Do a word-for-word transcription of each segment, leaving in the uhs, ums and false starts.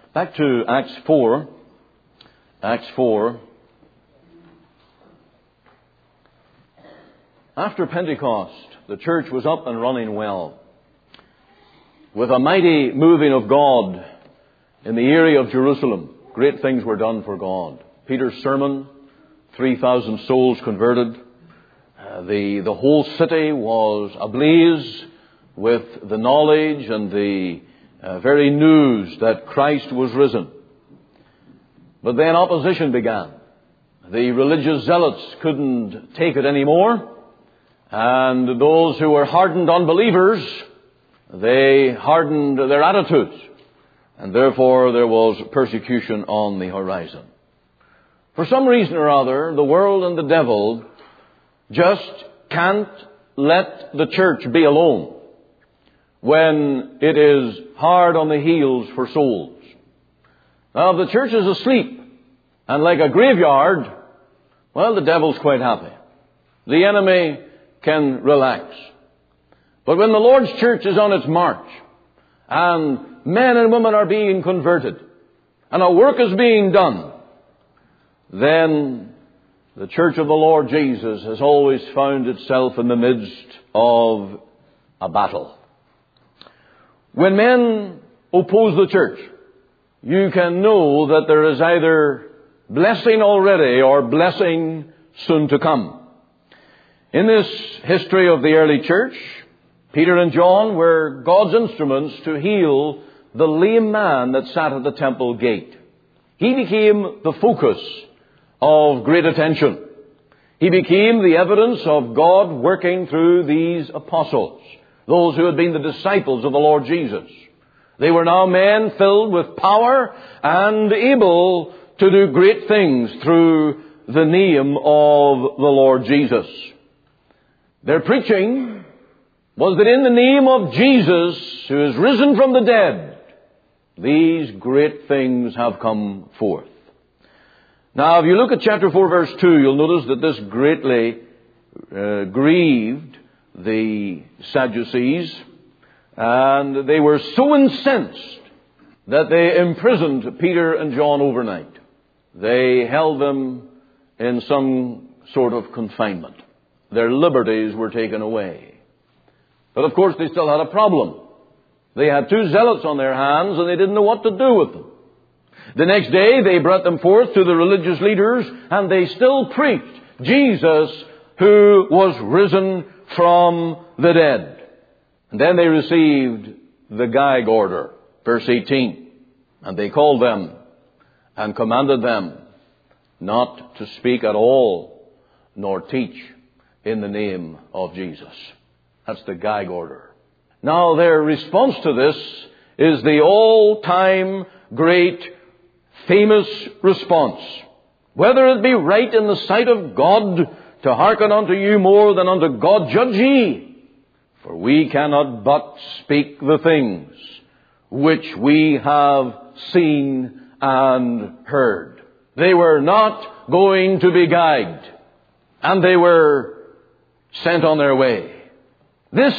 Back to Acts four. Acts four. After Pentecost, the church was up and running well. With a mighty moving of God in the area of Jerusalem, great things were done for God. Peter's sermon, three thousand souls converted. Uh, the, the whole city was ablaze with the knowledge and the uh, very news that Christ was risen. But then opposition began. The religious zealots couldn't take it anymore. And those who were hardened unbelievers, they hardened their attitudes. And therefore there was persecution on the horizon. For some reason or other, the world and the devil just can't let the church be alone when it is hard on the heels for souls. Now, if the church is asleep and like a graveyard, well, the devil's quite happy. The enemy can relax. But when the Lord's church is on its march and men and women are being converted and a work is being done, then the church of the Lord Jesus has always found itself in the midst of a battle. When men oppose the church, you can know that there is either blessing already or blessing soon to come. In this history of the early church, Peter and John were God's instruments to heal the lame man that sat at the temple gate. He became the focus of great attention. He became the evidence of God working through these apostles, those who had been the disciples of the Lord Jesus. They were now men filled with power and able to do great things through the name of the Lord Jesus. Their preaching was that in the name of Jesus, who is risen from the dead, these great things have come forth. Now, if you look at chapter four, verse two, you'll notice that this greatly uh, grieved the Sadducees, and they were so incensed that they imprisoned Peter and John overnight. They held them in some sort of confinement. Their liberties were taken away. But of course, they still had a problem. They had two zealots on their hands, and they didn't know what to do with them. The next day, they brought them forth to the religious leaders, and they still preached Jesus, who was risen from the dead. And then they received the gag order, verse eighteen. And they called them and commanded them not to speak at all, nor teach in the name of Jesus. That's the gag order. Now, their response to this is the all-time great, famous response. Whether it be right in the sight of God to hearken unto you more than unto God, judge ye. For we cannot but speak the things which we have seen and heard. They were not going to be gagged, and they were sent on their way. This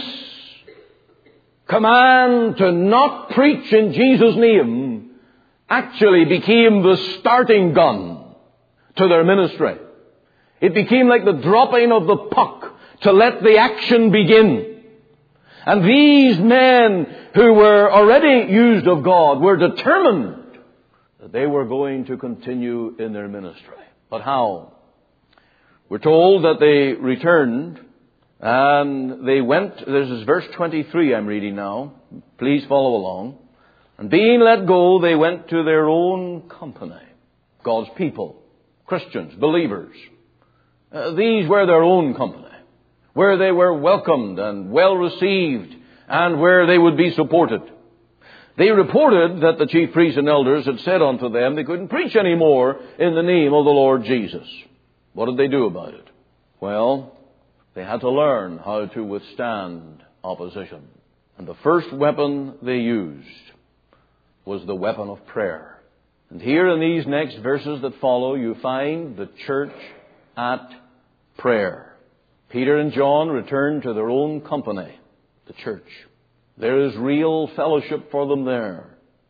command to not preach in Jesus' name actually became the starting gun to their ministry. It became like the dropping of the puck to let the action begin. And these men who were already used of God were determined that they were going to continue in their ministry. But how? We're told that they returned and they went, this is verse twenty-three I'm reading now. Please follow along. And being let go, they went to their own company. God's people, Christians, believers. Uh, these were their own company, where they were welcomed and well received and where they would be supported. They reported that the chief priests and elders had said unto them they couldn't preach any more in the name of the Lord Jesus. What did they do about it? Well, they had to learn how to withstand opposition. And the first weapon they used was the weapon of prayer. And here in these next verses that follow, you find the church at prayer. Peter and John returned to their own company, the church. There is real fellowship for them there.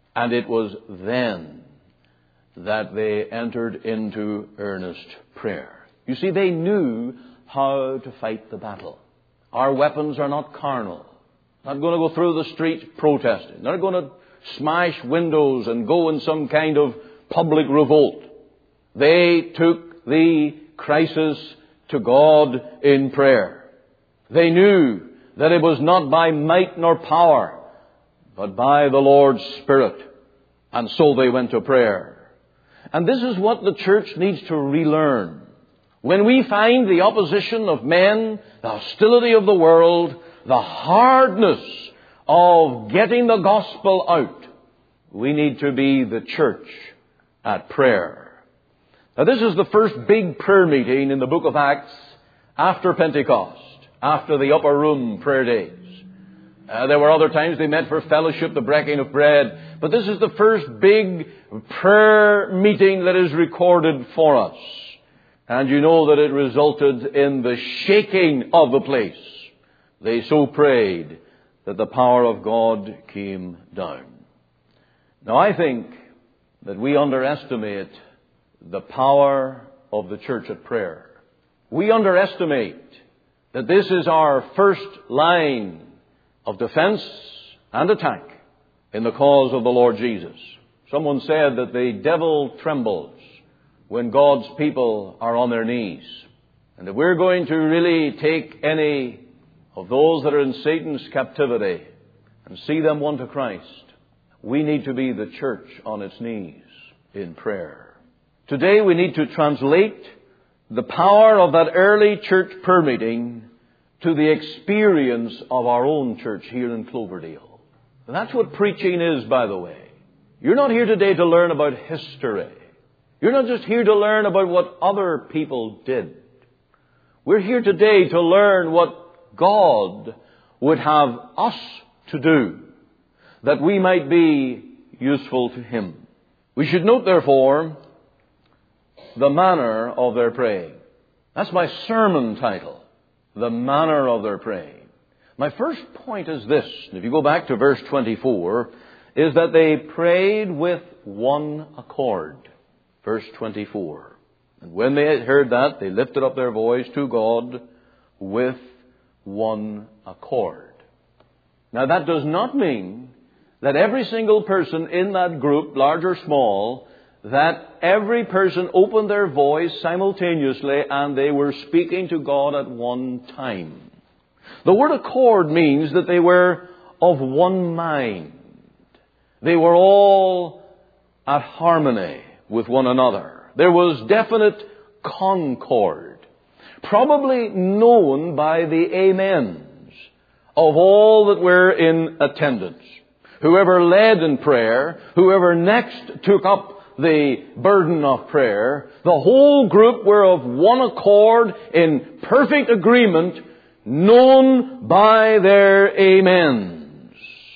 And it was then that they entered into earnest prayer. You see, they knew how to fight the battle. Our weapons are not carnal. Not going to go through the streets protesting. Not going to smash windows and go in some kind of public revolt. They took the crisis to God in prayer. They knew that it was not by might nor power, but by the Lord's Spirit. And so they went to prayer. And this is what the church needs to relearn. When we find the opposition of men, the hostility of the world, the hardness of getting the gospel out, we need to be the church at prayer. Now, this is the first big prayer meeting in the book of Acts after Pentecost, after the upper room prayer days. Uh, there were other times they met for fellowship, the breaking of bread, but this is the first big prayer meeting that is recorded for us. And you know that it resulted in the shaking of the place. They so prayed that the power of God came down. Now, I think that we underestimate the power of the church at prayer. We underestimate that this is our first line of defense and attack in the cause of the Lord Jesus. Someone said that the devil trembles when God's people are on their knees. And if we're going to really take any of those that are in Satan's captivity and see them won to Christ, we need to be the church on its knees in prayer. Today we need to translate the power of that early church prayer meeting to the experience of our own church here in Cloverdale. And that's what preaching is, by the way. You're not here today to learn about history. You're not just here to learn about what other people did. We're here today to learn what God would have us to do, that we might be useful to Him. We should note, therefore, the manner of their praying. That's my sermon title, the manner of their praying. My first point is this, if you go back to verse twenty-four, is that they prayed with one accord. Verse twenty-four. And when they had heard that, they lifted up their voice to God with one accord. Now, that does not mean that every single person in that group, large or small, that every person opened their voice simultaneously and they were speaking to God at one time. The word accord means that they were of one mind. They were all at harmony with one another. There was definite concord, probably known by the amens of all that were in attendance. Whoever led in prayer, whoever next took up the burden of prayer, the whole group were of one accord in perfect agreement, known by their amens.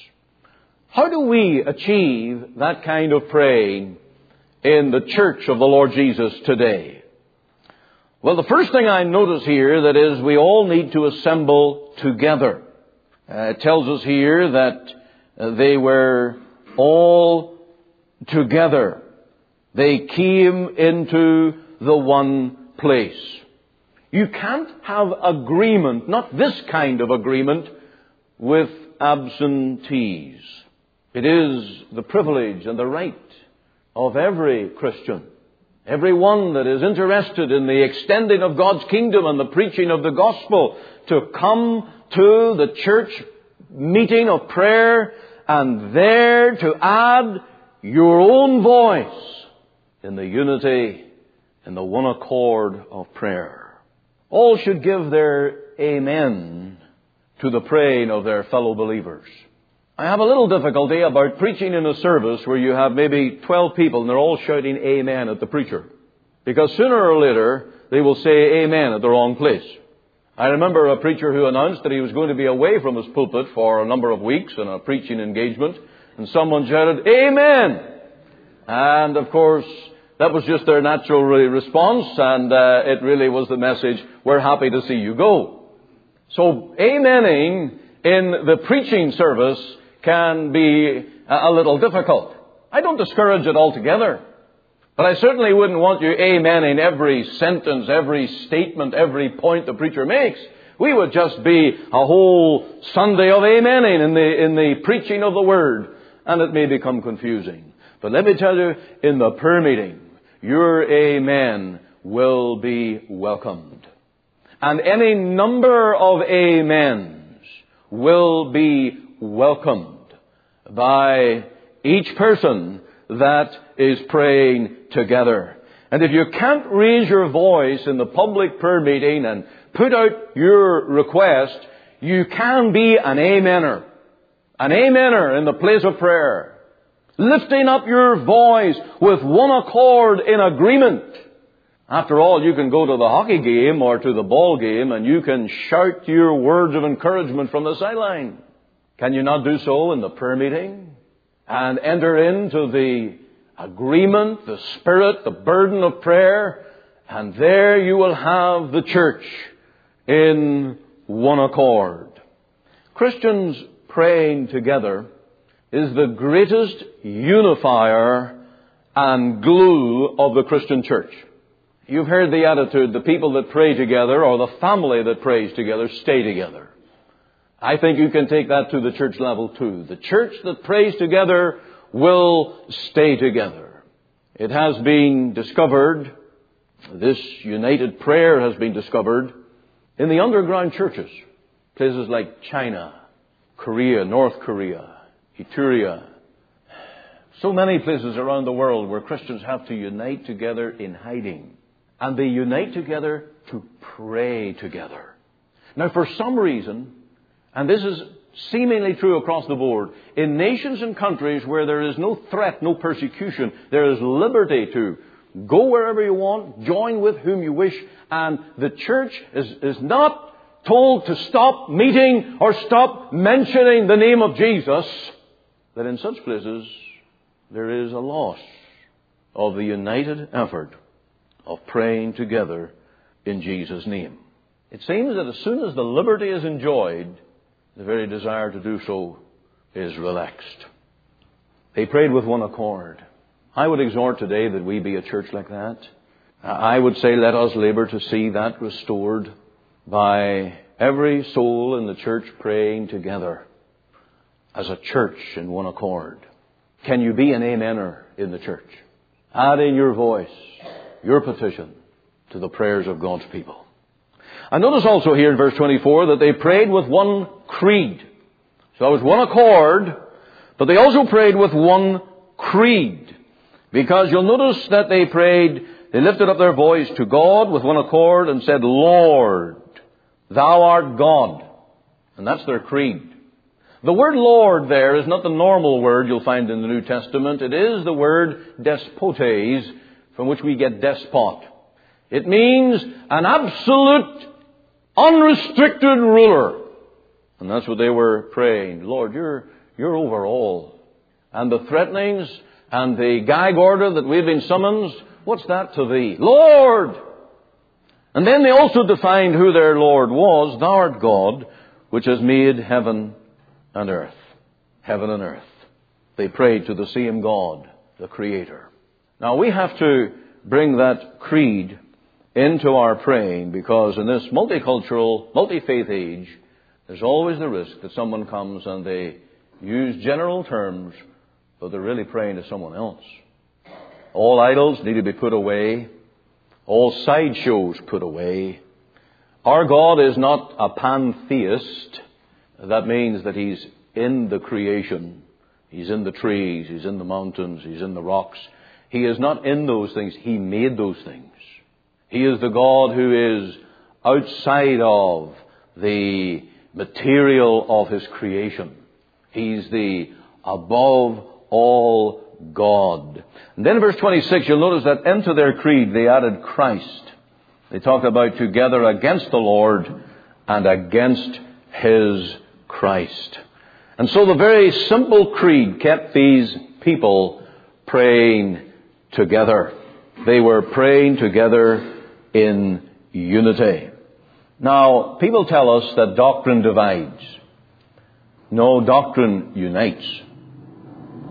How do we achieve that kind of praying in the church of the Lord Jesus today? Well, the first thing I notice here, that is, we all need to assemble together. Uh, it tells us here that uh, they were all together. They came into the one place. You can't have agreement, not this kind of agreement, with absentees. It is the privilege and the right of every Christian, everyone that is interested in the extending of God's kingdom and the preaching of the gospel, to come to the church meeting of prayer and there to add your own voice in the unity, in the one accord of prayer. All should give their amen to the praying of their fellow believers. I have a little difficulty about preaching in a service where you have maybe twelve people and they're all shouting amen at the preacher. Because sooner or later, they will say amen at the wrong place. I remember a preacher who announced that he was going to be away from his pulpit for a number of weeks in a preaching engagement, and someone shouted, amen! And of course, that was just their natural response, and uh, it really was the message, we're happy to see you go. So, amening in the preaching service can be a little difficult. I don't discourage it altogether. But I certainly wouldn't want you amening every sentence, every statement, every point the preacher makes. We would just be a whole Sunday of amening in the, in the preaching of the Word. And it may become confusing. But let me tell you, in the prayer meeting, your amen will be welcomed. And any number of amens will be welcomed by each person that is praying together. And if you can't raise your voice in the public prayer meeting and put out your request, you can be an amener. An amener in the place of prayer. Lifting up your voice with one accord in agreement. After all, you can go to the hockey game or to the ball game and you can shout your words of encouragement from the sideline. Can you not do so in the prayer meeting? And enter into the agreement, the spirit, the burden of prayer. And there you will have the church in one accord. Christians praying together is the greatest unifier and glue of the Christian church. You've heard the attitude, the people that pray together or the family that prays together stay together. I think you can take that to the church level too. The church that prays together will stay together. It has been discovered, this united prayer has been discovered in the underground churches. Places like China, Korea, North Korea, Eritrea. So many places around the world where Christians have to unite together in hiding. And they unite together to pray together. Now, for some reason, and this is seemingly true across the board, in nations and countries where there is no threat, no persecution, there is liberty to go wherever you want, join with whom you wish, and the church is, is not told to stop meeting or stop mentioning the name of Jesus, that in such places there is a loss of the united effort of praying together in Jesus' name. It seems that as soon as the liberty is enjoyed, the very desire to do so is relaxed. They prayed with one accord. I would exhort today that we be a church like that. I would say let us labor to see that restored by every soul in the church praying together as a church in one accord. Can you be an amener in the church? Add in your voice, your petition to the prayers of God's people. And notice also here in verse twenty-four that they prayed with one creed. So it was one accord, but they also prayed with one creed. Because you'll notice that they prayed, they lifted up their voice to God with one accord and said, Lord, Thou art God. And that's their creed. The word Lord there is not the normal word you'll find in the New Testament. It is the word despotes, from which we get despot. It means an absolute, unrestricted ruler. And that's what they were praying. Lord, you're, you're over all. And the threatenings and the gag order that we've been summoned, what's that to thee? Lord! And then they also defined who their Lord was. Thou art God, which has made heaven and earth. Heaven and earth. They prayed to the same God, the Creator. Now we have to bring that creed into our praying, because in this multicultural, multi-faith age, there's always the risk that someone comes and they use general terms, but they're really praying to someone else. All idols need to be put away. All sideshows put away. Our God is not a pantheist. That means that He's in the creation. He's in the trees. He's in the mountains. He's in the rocks. He is not in those things. He made those things. He is the God who is outside of the material of His creation. He's the above all God. And then in verse twenty-six, you'll notice that into their creed they added Christ. They talked about together against the Lord and against His Christ. And so the very simple creed kept these people praying together. They were praying together in unity. Now, people tell us that doctrine divides. No, doctrine unites.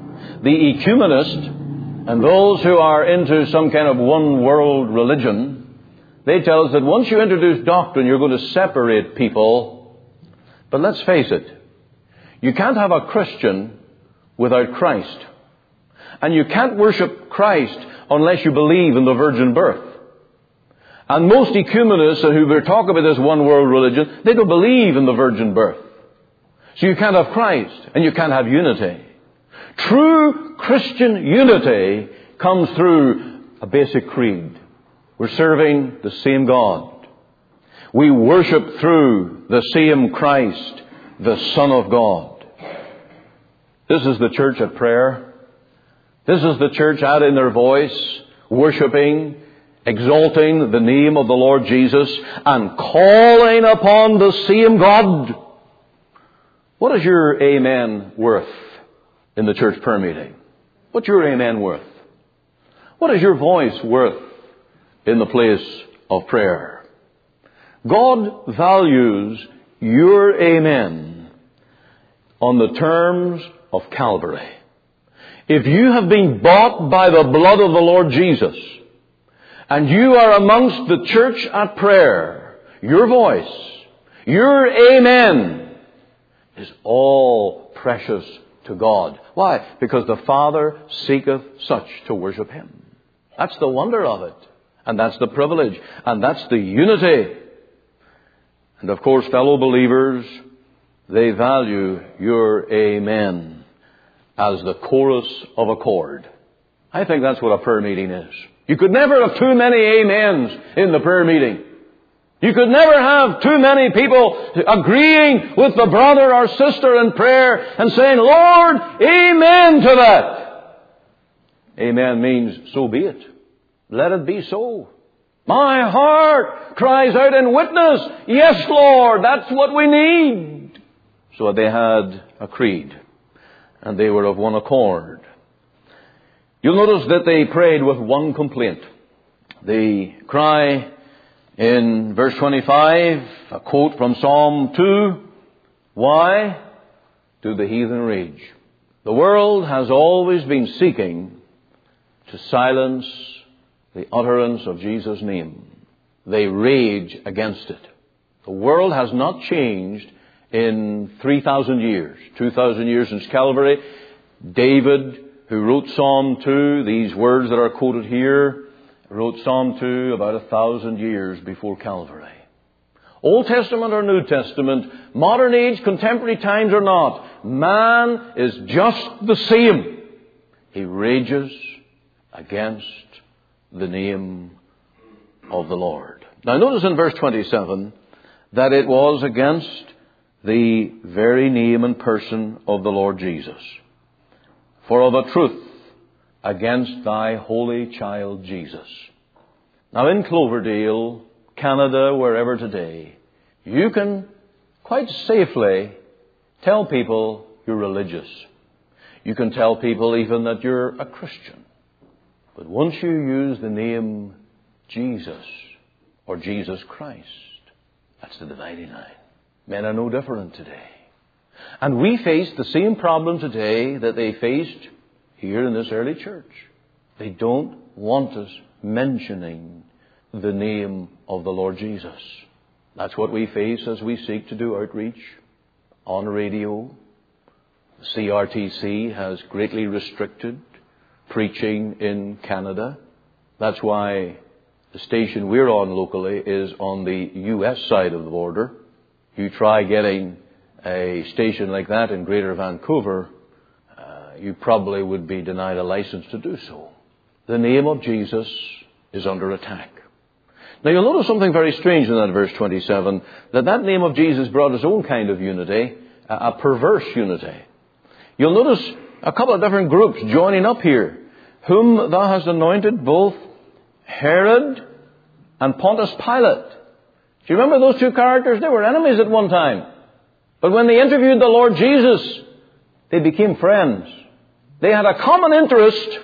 the ecumenist and those who are into some kind of one-world religion, they tell us that once you introduce doctrine, you're going to separate people. But let's face it, you can't have a Christian without Christ. And you can't worship Christ unless you believe in the virgin birth. And most ecumenists who talk about this one-world religion, they don't believe in the virgin birth. So you can't have Christ, and you can't have unity. True Christian unity comes through a basic creed. We're serving the same God. We worship through the same Christ, the Son of God. This is the church at prayer. This is the church adding their voice, worshiping, exalting the name of the Lord Jesus, and calling upon the same God. What is your amen worth in the church prayer meeting? What's your amen worth? What is your voice worth in the place of prayer? God values your amen on the terms of Calvary. If you have been bought by the blood of the Lord Jesus, and you are amongst the church at prayer, your voice, your amen is all precious to God. Why? Because the Father seeketh such to worship Him. That's the wonder of it. And that's the privilege. And that's the unity. And of course, fellow believers, they value your amen as the chorus of a chord. I think that's what a prayer meeting is. You could never have too many amens in the prayer meeting. You could never have too many people agreeing with the brother or sister in prayer and saying, Lord, amen to that. Amen means, so be it. Let it be so. My heart cries out in witness, yes, Lord, that's what we need. So they had a creed, and they were of one accord. You'll notice that they prayed with one complaint. The cry in verse twenty-five, a quote from Psalm two, why do the heathen rage? The world has always been seeking to silence the utterance of Jesus' name. They rage against it. The world has not changed in three thousand years, two thousand years since Calvary. David, who wrote Psalm two, these words that are quoted here, wrote Psalm two about a thousand years before Calvary. Old Testament or New Testament, modern age, contemporary times or not, man is just the same. He rages against the name of the Lord. Now notice in verse twenty-seven that it was against the very name and person of the Lord Jesus. For of a truth, against thy holy child Jesus. Now in Cloverdale, Canada, wherever today, you can quite safely tell people you're religious. You can tell people even that you're a Christian. But once you use the name Jesus or Jesus Christ, that's the dividing line. Men are no different today. And we face the same problem today that they faced here in this early church. They don't want us mentioning the name of the Lord Jesus. That's what we face as we seek to do outreach on radio. The C R T C has greatly restricted preaching in Canada. That's why the station we're on locally is on the U S side of the border. You try getting a station like that in Greater Vancouver, uh, you probably would be denied a license to do so. The name of Jesus is under attack. Now you'll notice something very strange in that verse twenty-seven, that that name of Jesus brought its own kind of unity, a perverse unity. You'll notice a couple of different groups joining up here. Whom thou hast anointed, both Herod and Pontius Pilate. Do you remember those two characters? They were enemies at one time. But when they interviewed the Lord Jesus, they became friends. They had a common interest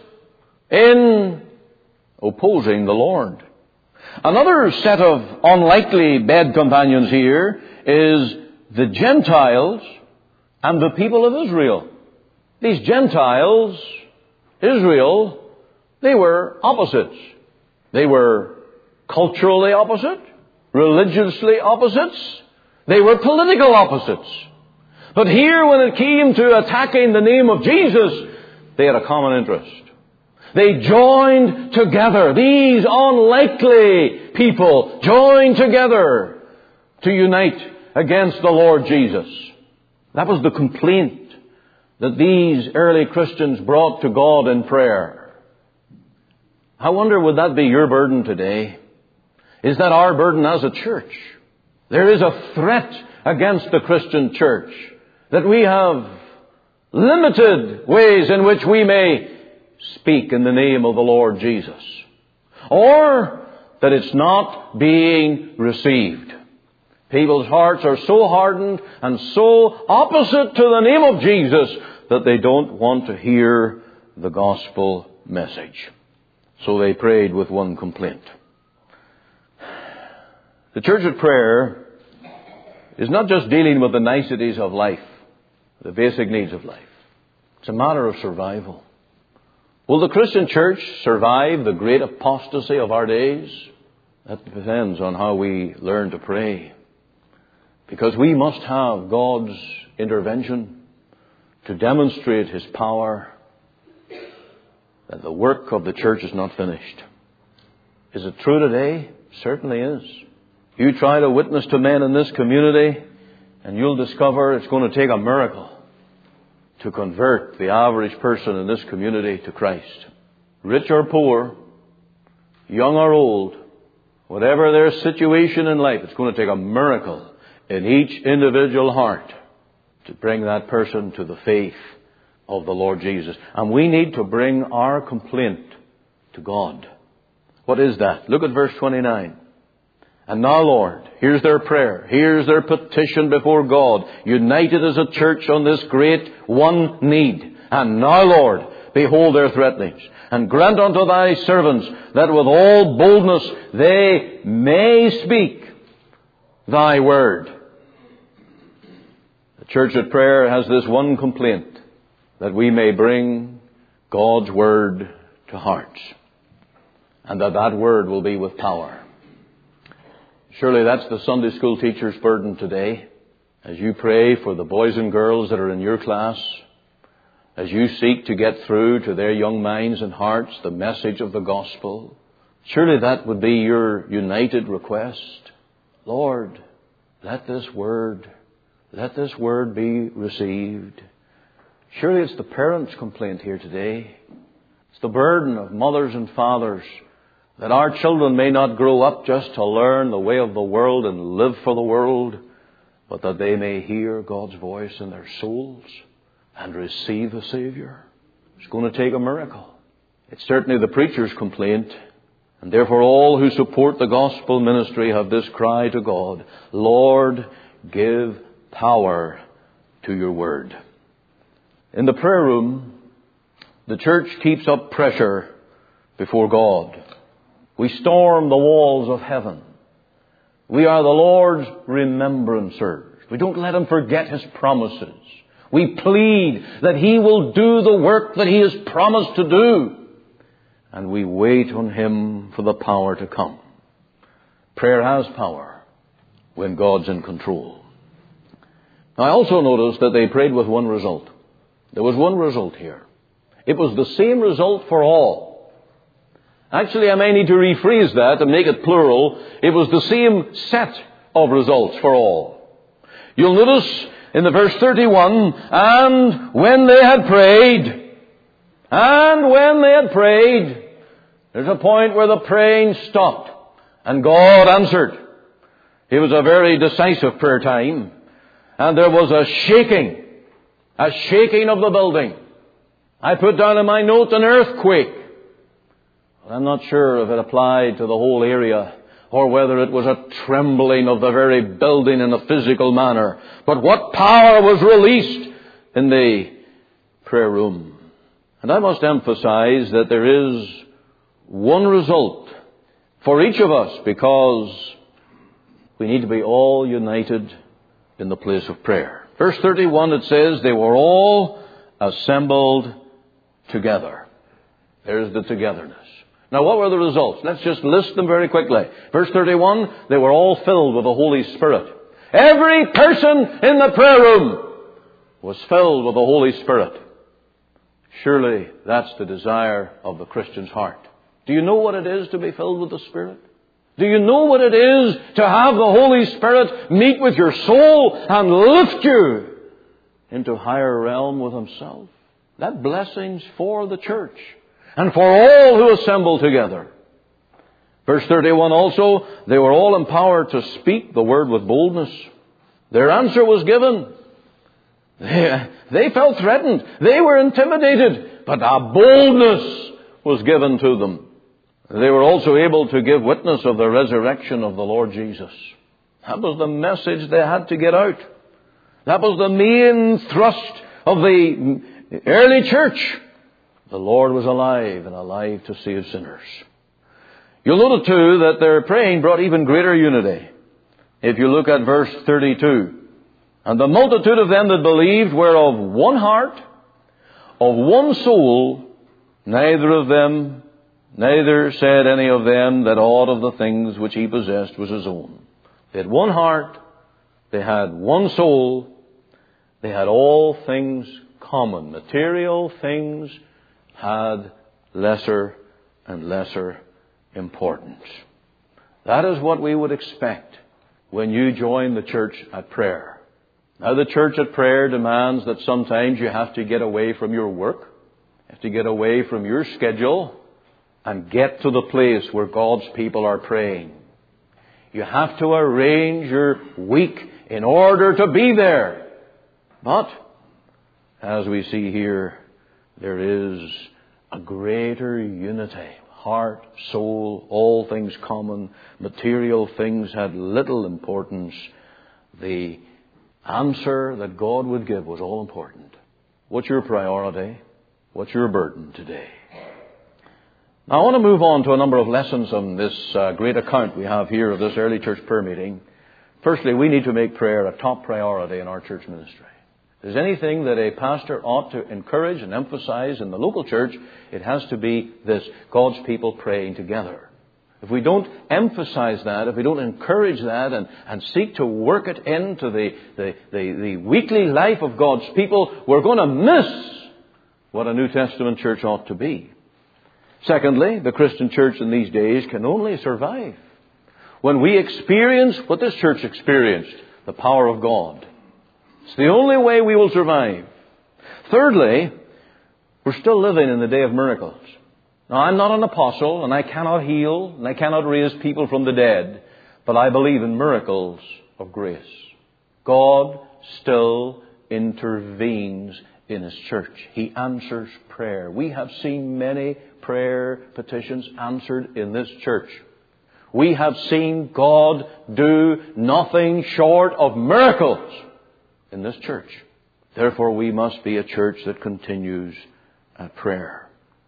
in opposing the Lord. Another set of unlikely bed companions here is the Gentiles and the people of Israel. These Gentiles Israel, they were opposites. They were culturally opposite, religiously opposites. They were political opposites. But here, when it came to attacking the name of Jesus, they had a common interest. They joined together. These unlikely people joined together to unite against the Lord Jesus. That was the complaint that these early Christians brought to God in prayer. I wonder, would that be your burden today? Is that our burden as a church? There is a threat against the Christian church, that we have limited ways in which we may speak in the name of the Lord Jesus, or that it's not being received. People's hearts are so hardened and so opposite to the name of Jesus that they don't want to hear the gospel message. So they prayed with one complaint. The Church at Prayer is not just dealing with the niceties of life, the basic needs of life. It's a matter of survival. Will the Christian church survive the great apostasy of our days? That depends on how we learn to pray. Because we must have God's intervention to demonstrate His power, that the work of the church is not finished. Is it true today? Certainly is. You try to witness to men in this community, and you'll discover it's going to take a miracle to convert the average person in this community to Christ. Rich or poor, young or old, whatever their situation in life, it's going to take a miracle in each individual heart to bring that person to the faith of the Lord Jesus. And we need to bring our complaint to God. What is that? Look at verse twenty-nine. And now, Lord, here's their prayer. Here's their petition before God, united as a church on this great one need. And now, Lord, behold their threatenings. And grant unto thy servants that with all boldness they may speak thy word. The Church at Prayer has this one complaint, that we may bring God's word to hearts. And that that word will be with power. Surely that's the Sunday school teacher's burden today. As you pray for the boys and girls that are in your class, as you seek to get through to their young minds and hearts the message of the gospel, surely that would be your united request. Lord, let this word, let this word be received. Surely it's the parents' complaint here today. It's the burden of mothers and fathers, that our children may not grow up just to learn the way of the world and live for the world, but that they may hear God's voice in their souls and receive the Savior. It's going to take a miracle. It's certainly the preacher's complaint, and therefore all who support the gospel ministry have this cry to God: Lord, give power to your word. In the prayer room, the church keeps up pressure before God. We storm the walls of heaven. We are the Lord's remembrancers. We don't let Him forget His promises. We plead that He will do the work that He has promised to do. And we wait on Him for the power to come. Prayer has power when God's in control. Now, I also noticed that they prayed with one result. There was one result here. It was the same result for all. Actually, I may need to rephrase that and make it plural. It was the same set of results for all. You'll notice in the verse thirty-one, and when they had prayed, and when they had prayed, there's a point where the praying stopped and God answered. It was a very decisive prayer time, and there was a shaking, a shaking of the building. I put down in my note an earthquake. I'm not sure if it applied to the whole area or whether it was a trembling of the very building in a physical manner. But what power was released in the prayer room. And I must emphasize that there is one result for each of us, because we need to be all united in the place of prayer. Verse thirty-one, it says, they were all assembled together. There's the togetherness. Now, what were the results? Let's just list them very quickly. Verse thirty-one, they were all filled with the Holy Spirit. Every person in the prayer room was filled with the Holy Spirit. Surely that's the desire of the Christian's heart. Do you know what it is to be filled with the Spirit? Do you know what it is to have the Holy Spirit meet with your soul and lift you into a higher realm with Himself? That blessing's for the church and for all who assemble together. Verse thirty-one also, they were all empowered to speak the word with boldness. Their answer was given. They, they felt threatened. They were intimidated. But a boldness was given to them. They were also able to give witness of the resurrection of the Lord Jesus. That was the message they had to get out. That was the main thrust of the early church. The Lord was alive and alive to save sinners. You'll note too that their praying brought even greater unity. If you look at verse thirty-two. And the multitude of them that believed were of one heart, of one soul, neither of them, neither said any of them that aught of the things which he possessed was his own. They had one heart, they had one soul, they had all things common. Material things had lesser and lesser importance. That is what we would expect when you join the church at prayer. Now, the church at prayer demands that sometimes you have to get away from your work, you have to get away from your schedule, and get to the place where God's people are praying. You have to arrange your week in order to be there. But, as we see here, there is a greater unity. Heart, soul, all things common. Material things had little importance. The answer that God would give was all important. What's your priority? What's your burden today? Now, I want to move on to a number of lessons on this uh, great account we have here of this early church prayer meeting. Firstly, we need to make prayer a top priority in our church ministry. If there's anything that a pastor ought to encourage and emphasize in the local church, it has to be this: God's people praying together. If we don't emphasize that, if we don't encourage that and, and seek to work it into the, the, the, the weekly life of God's people, we're going to miss what a New Testament church ought to be. Secondly, the Christian church in these days can only survive when we experience what this church experienced, the power of God. It's the only way we will survive. Thirdly, we're still living in the day of miracles. Now, I'm not an apostle, and I cannot heal, and I cannot raise people from the dead, but I believe in miracles of grace. God still intervenes in His church. He answers prayer. We have seen many prayer petitions answered in this church. We have seen God do nothing short of miracles in this church. Therefore, we must be a church that continues at prayer.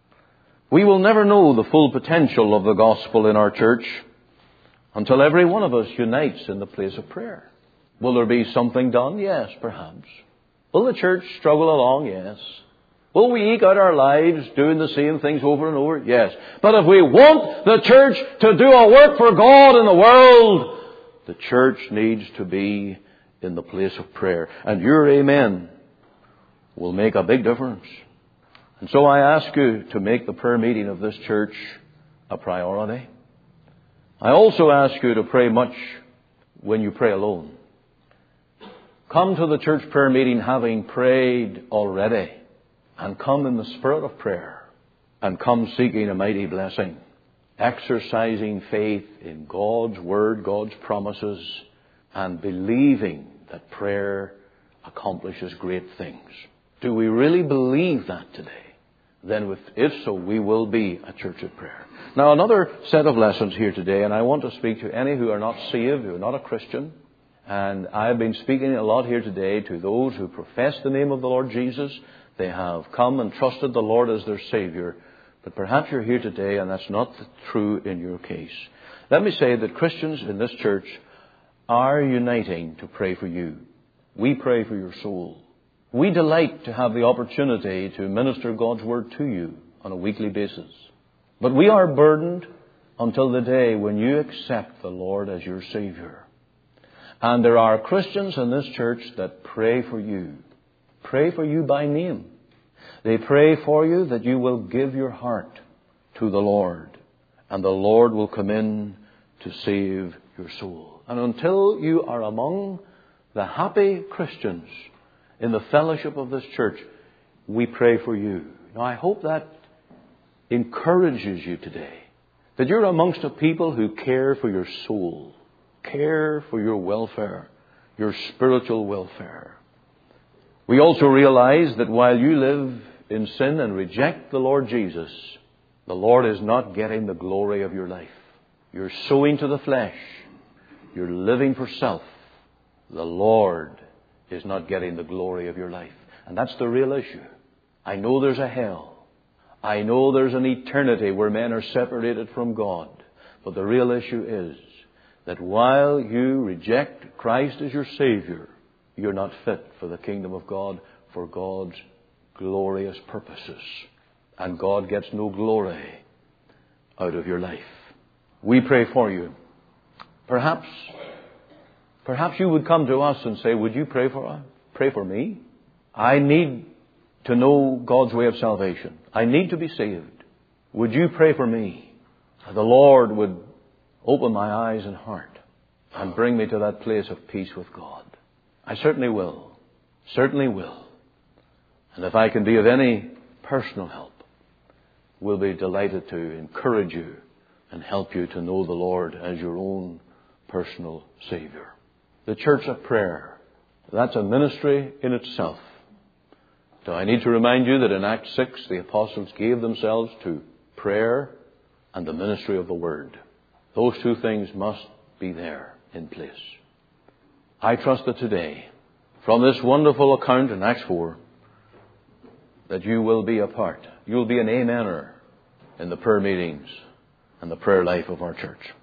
We will never know the full potential of the gospel in our church until every one of us unites in the place of prayer. Will there be something done? Yes, perhaps. Will the church struggle along? Yes. Will we eke out our lives doing the same things over and over? Yes. But if we want the church to do a work for God in the world, the church needs to be in the place of prayer. And your amen will make a big difference. And so I ask you to make the prayer meeting of this church a priority. I also ask you to pray much when you pray alone. Come to the church prayer meeting having prayed already, and come in the spirit of prayer, and come seeking a mighty blessing, exercising faith in God's Word, God's promises, and believing that prayer accomplishes great things. Do we really believe that today? Then if so, we will be a church of prayer. Now, another set of lessons here today, and I want to speak to any who are not saved, who are not a Christian. And I have been speaking a lot here today to those who profess the name of the Lord Jesus. They have come and trusted the Lord as their Savior. But perhaps you're here today and that's not true in your case. Let me say that Christians in this church are uniting to pray for you. We pray for your soul. We delight to have the opportunity to minister God's Word to you on a weekly basis. But we are burdened until the day when you accept the Lord as your Savior. And there are Christians in this church that pray for you. Pray for you by name. They pray for you that you will give your heart to the Lord. And the Lord will come in to save your soul. And until you are among the happy Christians in the fellowship of this church, we pray for you. Now, I hope that encourages you today, that you're amongst a people who care for your soul, care for your welfare, your spiritual welfare. We also realize that while you live in sin and reject the Lord Jesus, the Lord is not getting the glory of your life. You're sowing to the flesh. You're living for self. The Lord is not getting the glory of your life. And that's the real issue. I know there's a hell. I know there's an eternity where men are separated from God. But the real issue is that while you reject Christ as your Savior, you're not fit for the kingdom of God, for God's glorious purposes. And God gets no glory out of your life. We pray for you. Perhaps, perhaps you would come to us and say, would you pray for us? Pray for me? I need to know God's way of salvation. I need to be saved. Would you pray for me? The Lord would open my eyes and heart and bring me to that place of peace with God. I certainly will. Certainly will. And if I can be of any personal help, we'll be delighted to encourage you and help you to know the Lord as your own personal Savior. The Church of Prayer, that's a ministry in itself. So I need to remind you that in Acts six, the apostles gave themselves to prayer and the ministry of the Word. Those two things must be there in place. I trust that today, from this wonderful account in Acts four, that you will be a part. You'll be an amener in the prayer meetings and the prayer life of our church.